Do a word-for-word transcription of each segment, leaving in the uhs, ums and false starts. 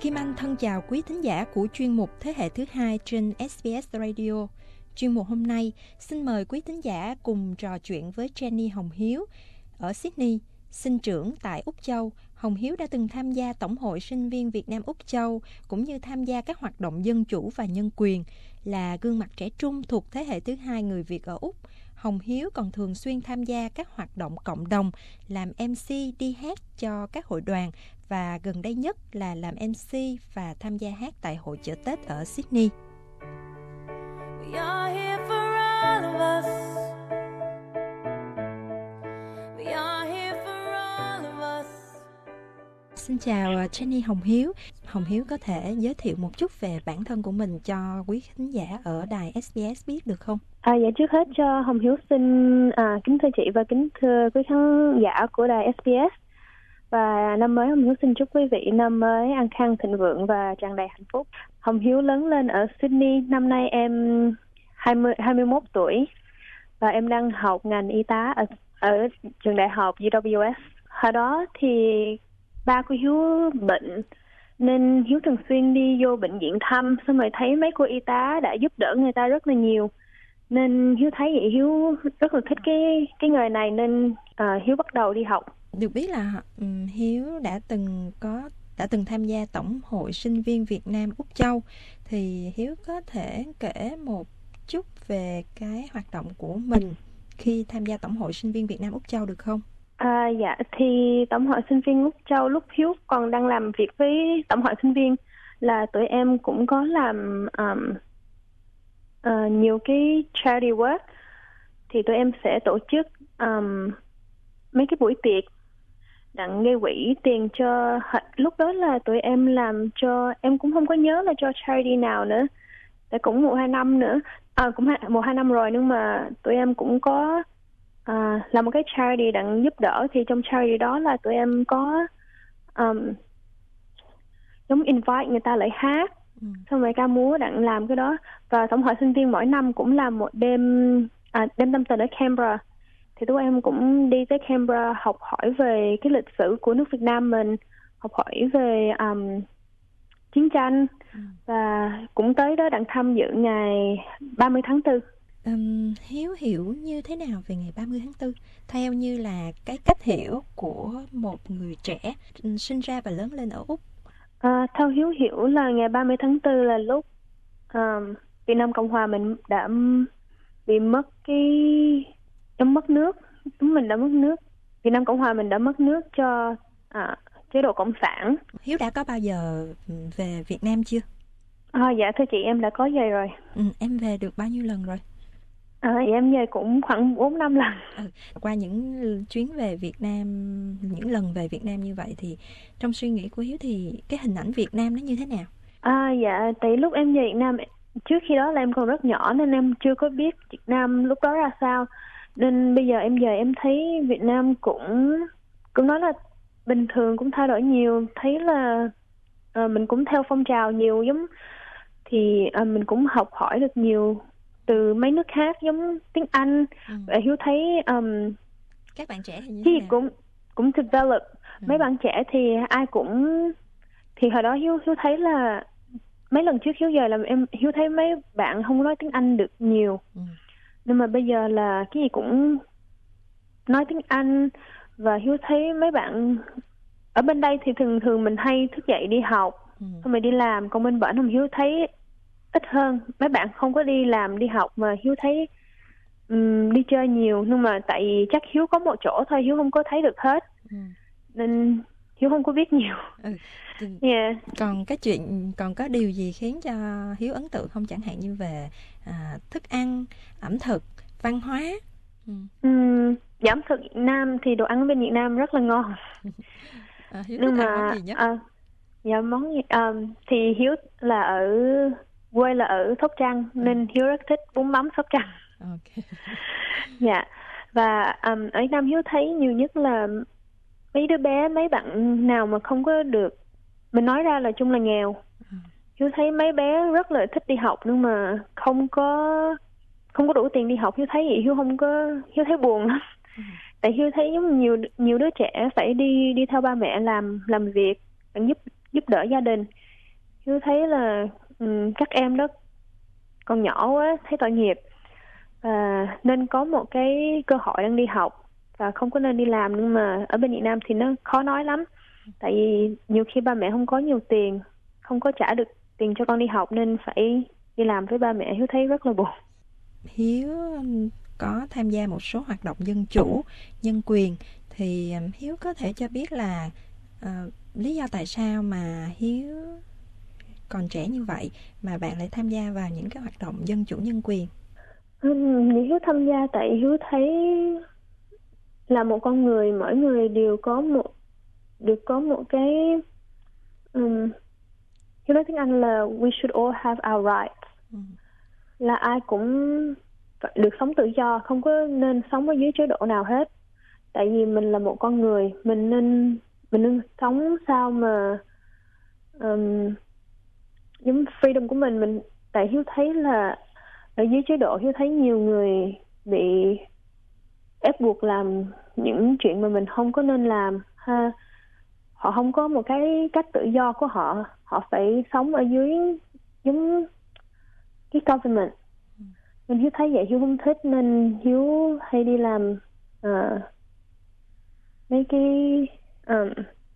Kim Anh thân chào quý thính giả của chuyên mục Thế hệ thứ hai trên ét bê ét Radio. Chuyên mục hôm nay xin mời quý thính giả cùng trò chuyện với Jenny Hồng Hiếu. Ở Sydney, sinh trưởng tại Úc Châu, Hồng Hiếu đã từng tham gia Tổng hội Sinh viên Việt Nam Úc Châu, cũng như tham gia các hoạt động dân chủ và nhân quyền. Là gương mặt trẻ trung thuộc thế hệ thứ hai người Việt ở Úc, Hồng Hiếu còn thường xuyên tham gia các hoạt động cộng đồng, làm em xê đi hát cho các hội đoàn và gần đây nhất là làm em xê và tham gia hát tại hội chợ Tết ở Sydney. We are here for all of us. We are here for all of us. Xin chào Jenny Hồng Hiếu. Hồng Hiếu có thể giới thiệu một chút về bản thân của mình cho quý khán giả ở đài ét bê ét biết được không? À, dạ trước hết cho Hồng Hiếu xin à, kính thưa chị và kính thưa quý khán giả của đài ét bê ét. Và năm mới Hồng Hiếu xin chúc quý vị năm mới an khang thịnh vượng và tràn đầy hạnh phúc. Hồng Hiếu lớn lên ở Sydney, năm nay em hai mươi, hai mươi mốt tuổi và em đang học ngành y tá ở, ở trường đại học u vê ét. Hồi đó thì ba của Hiếu bệnh nên Hiếu thường xuyên đi vô bệnh viện thăm, xong rồi thấy mấy cô y tá đã giúp đỡ người ta rất là nhiều. Nên Hiếu thấy vậy Hiếu rất là thích cái cái nghề này nên uh, Hiếu bắt đầu đi học. Được biết là um, Hiếu đã từng có đã từng tham gia Tổng hội Sinh viên Việt Nam Úc Châu, thì Hiếu có thể kể một chút về cái hoạt động của mình khi tham gia Tổng hội Sinh viên Việt Nam Úc Châu được không? À, dạ thì Tổng hội Sinh viên Úc Châu lúc Hiếu còn đang làm việc với Tổng hội Sinh viên là tụi em cũng có làm um, uh, nhiều cái charity work, thì tụi em sẽ tổ chức um, mấy cái buổi tiệc đặng gây quỹ tiền cho, lúc đó là tụi em làm cho, em cũng không có nhớ là cho charity nào nữa, tại cũng một hai năm nữa, à, cũng một hai năm rồi, nhưng mà tụi em cũng có à, làm một cái charity đặng giúp đỡ. Thì trong charity đó là tụi em có um, giống invite người ta lại hát, ừ. xong rồi ca múa đặng làm cái đó. Và Tổng hội Sinh viên mỗi năm cũng làm một đêm à, đêm tâm tình ở Canberra. Thì tụi em cũng đi tới Canberra học hỏi về cái lịch sử của nước Việt Nam mình, học hỏi về um, chiến tranh, ừ. và cũng tới đó đặng tham dự ngày ba mươi tháng tư. Um, Hiếu hiểu như thế nào về ngày ba mươi tháng tư? Theo như là cái cách hiểu của một người trẻ sinh ra và lớn lên ở Úc. À, theo Hiếu hiểu là ngày ba mươi tháng tư là lúc um, Việt Nam Cộng Hòa mình đã bị mất cái... Em mất nước, chúng mình đã mất nước. Việt Nam Cộng Hòa mình đã mất nước cho à, chế độ Cộng sản. Hiếu đã có bao giờ về Việt Nam chưa? À, dạ thưa chị, em đã có về rồi. Ừ, em về được bao nhiêu lần rồi? À, dạ, em về cũng khoảng bốn năm lần. Ừ, qua những chuyến về Việt Nam, những lần về Việt Nam như vậy thì trong suy nghĩ của Hiếu thì cái hình ảnh Việt Nam nó như thế nào? À, dạ, tại lúc em về Việt Nam, trước khi đó là em còn rất nhỏ nên em chưa có biết Việt Nam lúc đó ra sao. Nên bây giờ em về em thấy Việt Nam cũng cũng nói là bình thường, cũng thay đổi nhiều. Thấy là uh, mình cũng theo phong trào nhiều, giống thì uh, mình cũng học hỏi được nhiều từ mấy nước khác, giống tiếng Anh. ừ. Và Hiếu thấy um, các bạn trẻ thì như thế thế nào? cũng cũng develop. ừ. Mấy bạn trẻ thì ai cũng, thì hồi đó Hiếu Hiếu thấy là mấy lần trước Hiếu về là em Hiếu thấy mấy bạn không nói tiếng Anh được nhiều. ừ. Nhưng mà bây giờ là cái gì cũng nói tiếng Anh. Và Hiếu thấy mấy bạn ở bên đây thì thường thường mình hay thức dậy đi học, ừ. xong rồi đi làm. Còn bên bển Hiếu thấy ít hơn. Mấy bạn không có đi làm đi học mà Hiếu thấy um, đi chơi nhiều. Nhưng mà tại vì chắc Hiếu có một chỗ thôi, Hiếu không có thấy được hết. ừ. Nên Hiếu không có biết nhiều. ừ. yeah. Còn cái chuyện, còn có điều gì khiến cho Hiếu ấn tượng không? Chẳng hạn như về à, thức ăn, ẩm thực, văn hóa. ừ. uhm, ẩm thực Việt Nam thì đồ ăn bên Việt Nam rất là ngon. à, Hiếu nhưng thích mà ăn món gì nhất? À, dạ món um, thì Hiếu là ở quê là ở Sóc Trăng, ừ. nên Hiếu rất thích bún mắm Sóc Trăng. Okay. Dạ. Và um, ở Nam Hiếu thấy nhiều nhất là mấy đứa bé, mấy bạn nào mà không có được, mình nói ra là chung là nghèo. ừ. Hiếu thấy mấy bé rất là thích đi học nhưng mà không có không có đủ tiền đi học. Hiếu thấy vậy Hiếu không có, Hiếu thấy buồn lắm. ừ. Tại Hiếu thấy giống nhiều nhiều đứa trẻ phải đi đi theo ba mẹ làm làm việc, giúp giúp đỡ gia đình. Hiếu thấy là um, các em đó còn nhỏ quá, thấy tội nghiệp, và nên có một cái cơ hội đang đi học và không có nên đi làm. Nhưng mà ở bên Việt Nam thì nó khó nói lắm, tại vì nhiều khi ba mẹ không có nhiều tiền, không có trả được tiền cho con đi học nên phải đi làm với ba mẹ. Hiếu thấy rất là buồn. Hiếu có tham gia một số hoạt động dân chủ, nhân quyền, thì Hiếu có thể cho biết là uh, lý do tại sao mà Hiếu còn trẻ như vậy mà bạn lại tham gia vào những cái hoạt động dân chủ nhân quyền? Ừ, Hiếu tham gia tại Hiếu thấy là một con người, mỗi người đều có một được có một cái um, Hiếu nói tiếng Anh là we should all have our rights. Ừ. Là ai cũng được sống tự do, không có nên sống ở dưới chế độ nào hết. Tại vì mình là một con người, mình nên mình nên sống sao mà um, giống freedom của mình. Mình tại Hiếu thấy là ở dưới chế độ, Hiếu thấy nhiều người bị ép buộc làm những chuyện mà mình không có nên làm ha. Họ không có một cái cách tự do của họ, họ phải sống ở dưới giống cái government. Nên Hiếu thấy vậy Hiếu không thích, nên Hiếu hay đi làm uh, mấy cái um,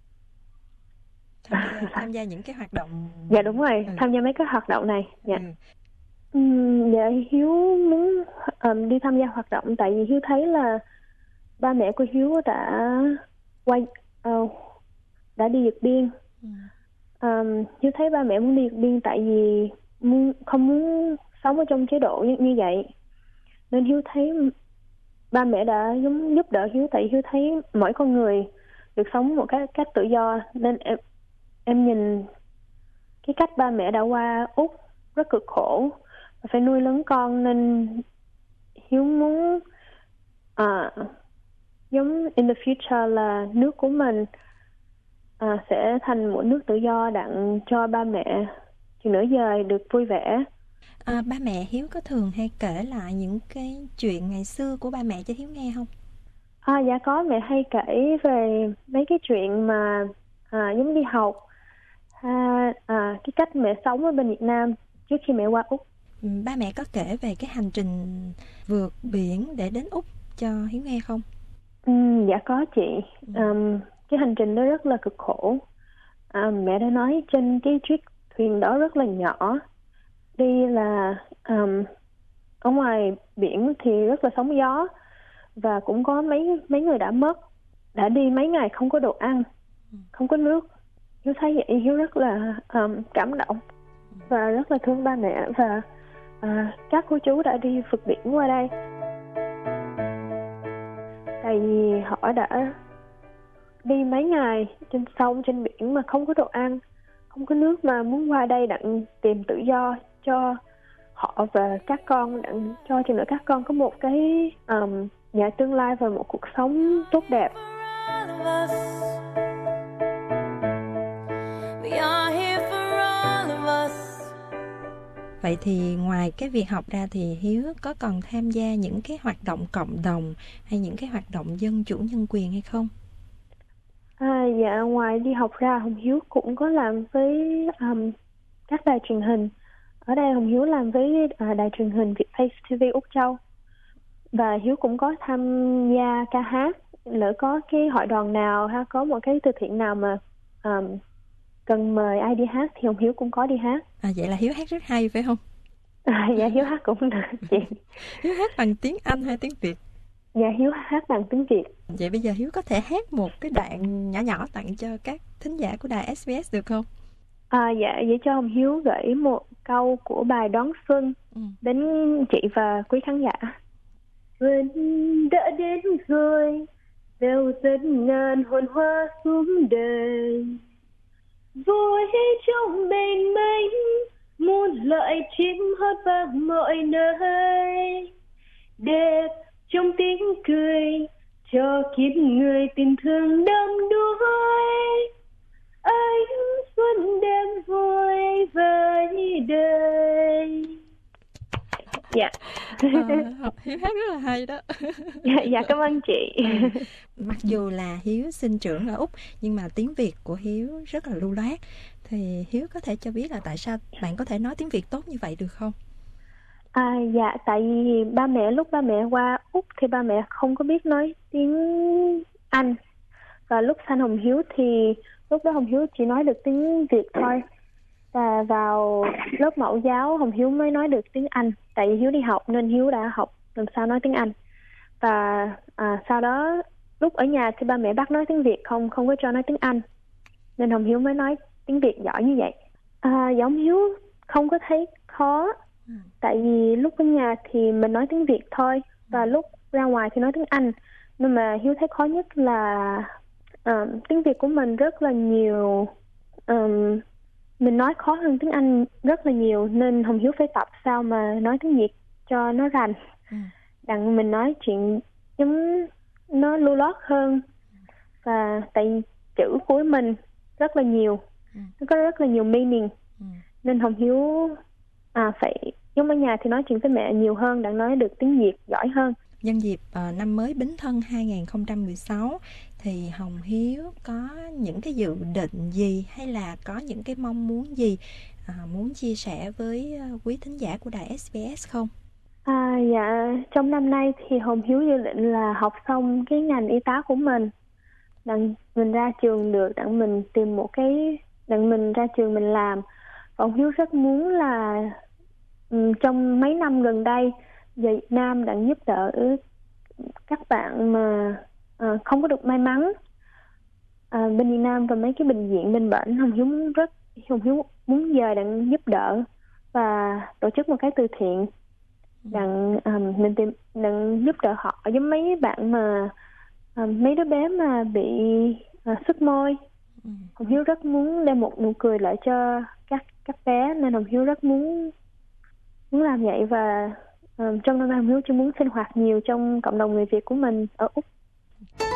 tham, gia, tham gia những cái hoạt động. Dạ đúng rồi, ừ. tham gia mấy cái hoạt động này. Dạ. Ừ. Um, dạ Hiếu muốn um, đi tham gia hoạt động tại vì Hiếu thấy là ba mẹ của Hiếu đã quay uh, đã đi vượt biên. Ừ. Um, Hiếu thấy ba mẹ muốn đi vượt biên tại vì muốn, không muốn sống ở trong chế độ như, như vậy. Nên Hiếu thấy ba mẹ đã giống giúp đỡ Hiếu, tại Hiếu thấy mỗi con người được sống một cái cách tự do. Nên em em nhìn cái cách ba mẹ đã qua Úc rất cực khổ và phải nuôi lớn con, nên Hiếu muốn uh, giống in the future là nước của mình uh, sẽ thành một nước tự do, đặng cho ba mẹ chừng nửa giờ được vui vẻ. À, ba mẹ Hiếu có thường hay kể lại những cái chuyện ngày xưa của ba mẹ cho Hiếu nghe không? À, dạ có, mẹ hay kể về mấy cái chuyện mà à, giống đi học, à, à, cái cách mẹ sống ở bên Việt Nam trước khi mẹ qua Úc. Ba mẹ có kể về cái hành trình vượt biển để đến Úc cho Hiếu nghe không? Ừ, dạ có chị. Ừ. Um, cái hành trình đó rất là cực khổ. À, mẹ đã nói trên cái chiếc thuyền đó rất là nhỏ, đi là um, ở ngoài biển thì rất là sóng gió, và cũng có mấy mấy người đã mất, đã đi mấy ngày không có đồ ăn, không có nước. Hiếu thấy vậy Hiếu rất là um, cảm động và rất là thương ba mẹ, và uh, các cô chú đã đi vượt biển qua đây. Tại vì họ đã đi mấy ngày trên sông, trên biển mà không có đồ ăn, không có nước, mà muốn qua đây đặng tìm tự do cho họ và các con, đặng cho chừng nữa các con có một cái um, nhà tương lai và một cuộc sống tốt đẹp. Vậy thì ngoài cái việc học ra thì Hiếu có còn tham gia những cái hoạt động cộng đồng hay những cái hoạt động dân chủ nhân quyền hay không? À, dạ ngoài đi học ra, Hồng Hiếu cũng có làm với um, các đài truyền hình. Ở đây Hồng Hiếu làm với uh, đài truyền hình Vietface ti vi Úc Châu. Và Hiếu cũng có tham gia ca hát. Lỡ có cái hội đoàn nào ha, có một cái từ thiện nào mà um, cần mời ai đi hát thì Hồng Hiếu cũng có đi hát. À, vậy là Hiếu hát rất hay phải không? À, dạ Hiếu hát cũng được chị. Hiếu hát bằng tiếng Anh hay tiếng Việt? Dạ Hiếu hát bằng tiếng Việt. Vậy bây giờ Hiếu có thể hát một cái đoạn nhỏ nhỏ tặng cho các thính giả của đài ét bê ét được không? À, dạ vậy cho Hồng Hiếu gửi một câu của bài Đón Xuân ừ. đến chị và quý khán giả. Xuân đã đến rồi, gieo dân ngàn hồn hoa xuống đời, vui trong bền mênh, muôn loại chim hót vang mọi nơi, đẹp trong tiếng cười cho kiếp người tình thương đắm đuối, ánh xuân đem vui với đời. Dạ. À, Hiếu hát rất là hay đó. Dạ, dạ cảm ơn chị. Ừ. Mặc dù là Hiếu sinh trưởng ở Úc nhưng mà tiếng Việt của Hiếu rất là lưu loát. Thì Hiếu có thể cho biết là tại sao bạn có thể nói tiếng Việt tốt như vậy được không? À, dạ, tại vì ba mẹ lúc ba mẹ qua Úc thì ba mẹ không có biết nói tiếng Anh. Và lúc sanh Hồng Hiếu thì lúc đó Hồng Hiếu chỉ nói được tiếng Việt thôi. Và vào lớp mẫu giáo Hồng Hiếu mới nói được tiếng Anh. Tại vì Hiếu đi học nên Hiếu đã học làm sao nói tiếng Anh. Và à, sau đó lúc ở nhà thì ba mẹ bắt nói tiếng Việt, không không có cho nói tiếng Anh. Nên Hồng Hiếu mới nói tiếng Việt giỏi như vậy. À, Hồng Hiếu không có thấy khó. Ừ. Tại vì lúc ở nhà thì mình nói tiếng Việt thôi. Và lúc ra ngoài thì nói tiếng Anh. Nhưng mà Hiếu thấy khó nhất là uh, tiếng Việt của mình rất là nhiều. Um, mình nói khó hơn tiếng Anh rất là nhiều. Nên Hồng Hiếu phải tập sao mà nói tiếng Việt cho nó rành. Ừ. Đặng mình nói chuyện giống nó lưu loát hơn. Và tại chữ của mình rất là nhiều. Ừ. Nó có rất là nhiều meaning. Ừ. Nên Hồng Hiếu à, phải giống ở nhà thì nói chuyện với mẹ nhiều hơn, đặng nói được tiếng Việt giỏi hơn. Nhân dịp uh, năm mới Bính Thân hai không một sáu thì Hồng Hiếu có những cái dự định gì hay là có những cái mong muốn gì uh, muốn chia sẻ với uh, quý thính giả của đài ét bê ét không? À, dạ, trong năm nay thì Hồng Hiếu dự định là học xong cái ngành y tá của mình, đặng mình ra trường được, đặng mình tìm một cái, đặng mình ra trường mình làm. Hồng Hiếu rất muốn là um, trong mấy năm gần đây về Việt Nam đặng giúp đỡ các bạn mà uh, không có được may mắn uh, bên Việt Nam và mấy cái bệnh viện bên bển. Hồng Hiếu muốn rất Hồng Hiếu muốn về đặng giúp đỡ và tổ chức một cái từ thiện đặng um, mình tìm đặng giúp đỡ họ, giống mấy bạn mà um, mấy đứa bé mà bị uh, xuất môi. Ừ. Hồng Hiếu rất muốn đem một nụ cười lại cho các các bé, nên Hồng Hiếu rất muốn muốn làm vậy. Và um, trong năm nay Hồng Hiếu chỉ muốn sinh hoạt nhiều trong cộng đồng người Việt của mình ở Úc.